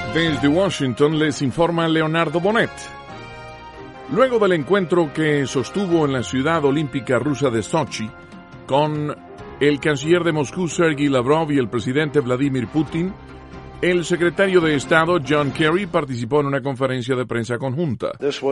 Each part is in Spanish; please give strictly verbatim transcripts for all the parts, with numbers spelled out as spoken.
Desde Washington les informa Leonardo Bonet. Luego del encuentro que sostuvo en la ciudad olímpica rusa de Sochi con el canciller de Moscú Sergei Lavrov y el presidente Vladimir Putin, el secretario de Estado John Kerry participó en una conferencia de prensa conjunta.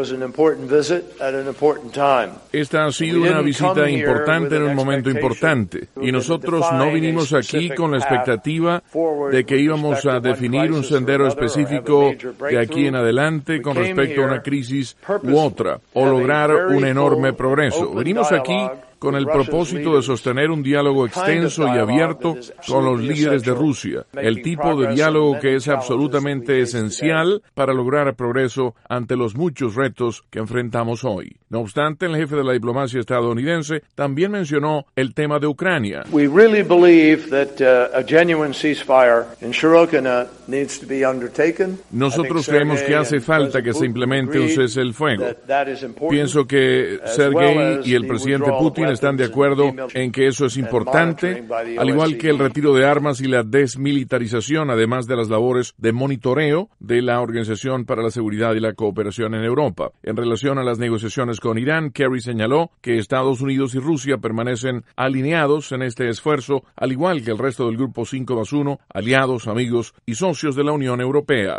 Esta ha sido una visita importante en un momento importante, y nosotros no vinimos aquí con la expectativa de que íbamos a definir un sendero específico de aquí en adelante con respecto a una crisis u otra, o lograr un enorme progreso. Venimos aquí con el propósito de sostener un diálogo extenso y abierto con los líderes de Rusia, el tipo de diálogo que es absolutamente esencial para lograr progreso ante los muchos retos que enfrentamos hoy. No obstante, el jefe de la diplomacia estadounidense también mencionó el tema de Ucrania. We really believe that uh, a genuine ceasefire in Shirokina needs to be undertaken. Nosotros creemos que hace falta que se implemente un cese el fuego. Pienso que Sergei y el presidente Putin están de acuerdo en que eso es importante, al igual que el retiro de armas y la desmilitarización, además de las labores de monitoreo de la Organización para la Seguridad y la Cooperación en Europa. En relación a las negociaciones con Irán, Kerry señaló que Estados Unidos y Rusia permanecen alineados en este esfuerzo, al igual que el resto del Grupo cinco más uno, aliados, amigos y socios de la Unión Europea.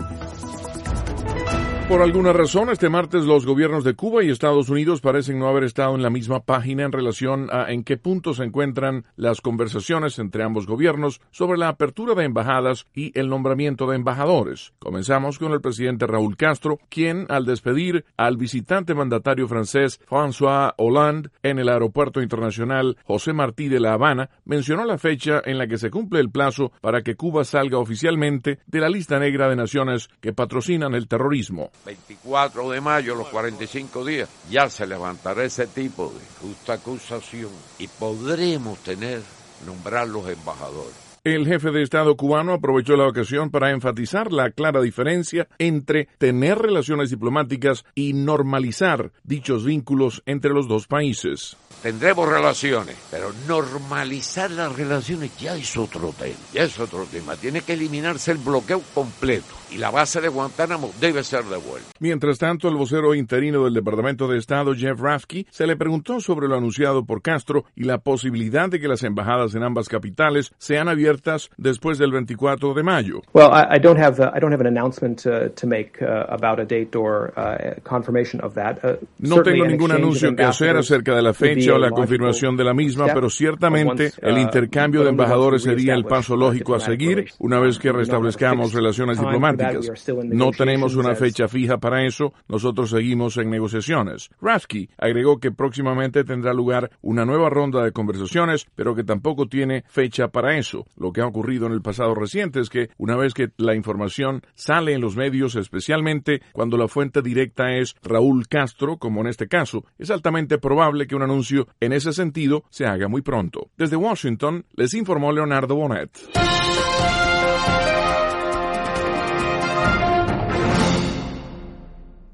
Por alguna razón, este martes los gobiernos de Cuba y Estados Unidos parecen no haber estado en la misma página en relación a en qué punto se encuentran las conversaciones entre ambos gobiernos sobre la apertura de embajadas y el nombramiento de embajadores. Comenzamos con el presidente Raúl Castro, quien, al despedir al visitante mandatario francés François Hollande en el aeropuerto internacional José Martí de La Habana, mencionó la fecha en la que se cumple el plazo para que Cuba salga oficialmente de la lista negra de naciones que patrocinan el terrorismo. veinticuatro de mayo, los cuarenta y cinco días, ya se levantará ese tipo de justa acusación y podremos tener, nombrar los embajadores. El jefe de Estado cubano aprovechó la ocasión para enfatizar la clara diferencia entre tener relaciones diplomáticas y normalizar dichos vínculos entre los dos países. Tendremos relaciones, pero normalizar las relaciones ya es otro tema, ya es otro tema. Tiene que eliminarse el bloqueo completo y la base de Guantánamo debe ser devuelta. Mientras tanto, el vocero interino del Departamento de Estado, Jeff Rafke, se le preguntó sobre lo anunciado por Castro y la posibilidad de que las embajadas en ambas capitales sean abiertas después del veinticuatro de mayo. Well, I, I don't have uh, I don't have an announcement uh, to make uh, about a date or uh, confirmation of that. Uh, no tengo ningún anuncio que hacer acerca de la fecha o la confirmación de la misma, pero ciertamente el intercambio de embajadores sería el paso lógico a seguir una vez que restablezcamos relaciones diplomáticas. No tenemos una fecha fija para eso, nosotros seguimos en negociaciones. Rafke agregó que próximamente tendrá lugar una nueva ronda de conversaciones, pero que tampoco tiene fecha para eso. Lo que ha ocurrido en el pasado reciente es que una vez que la información sale en los medios, especialmente cuando la fuente directa es Raúl Castro, como en este caso, es altamente probable que un anuncio en ese sentido se haga muy pronto. Desde Washington, les informó Leonardo Bonet.